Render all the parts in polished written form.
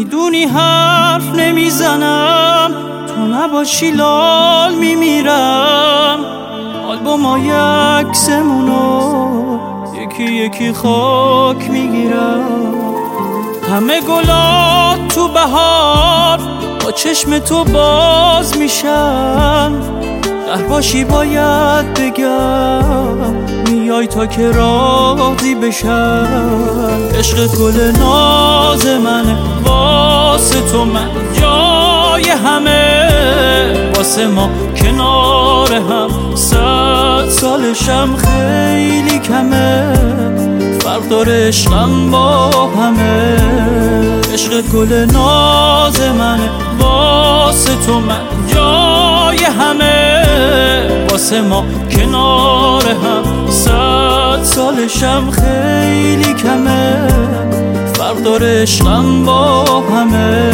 میدونی حرف نمیزنم، تو نباشی لال میمیرم. آلبومای عکسمونو یکی یکی خاک میگیرم. همه گلات تو بهار با چشم تو باز میشن. در باشی باید بگم میای تا که راضی بشن. عشق گل ناز منه، واسه تو من جای همه. واسه ما کنار هم 100 سالشم خیلی کمه. فرق داره عشقم با همه. عشق گل ناز منه، واسه تو من جای همه. واسه ما کنار هم 100 سالشم خیلی کمه. فرق داره عشقم با همه.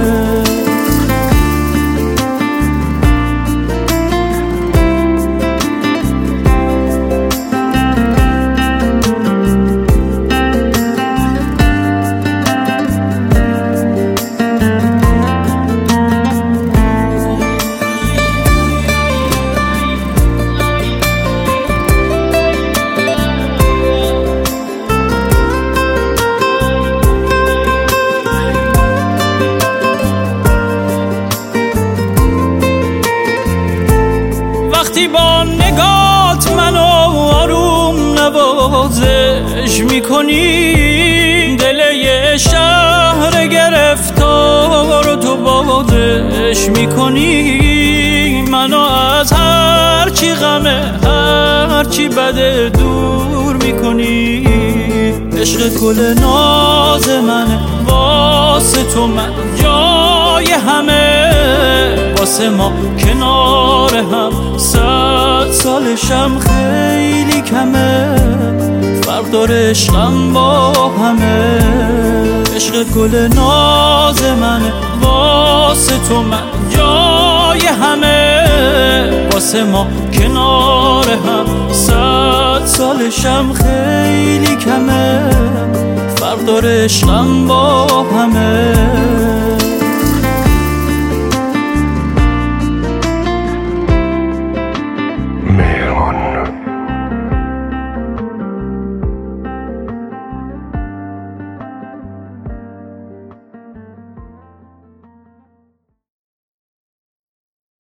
وقتی با نگات منو آروم نوازش میکنی، دل یه شهر گرفتار تو بازش میکنی. منو از هرچی غمه هرچی بده دور میکنی. عشق گل ناز منه، واسه تو من جای همه. واسه ما کنار هم 100 سالشم خیلی کمه. فرق داره عشقم با همه. عشق گل ناز منه، واسه تو من جای همه. واسه ما کنار هم 100 سالشم خیلی کمه. فرق داره عشقم با همه.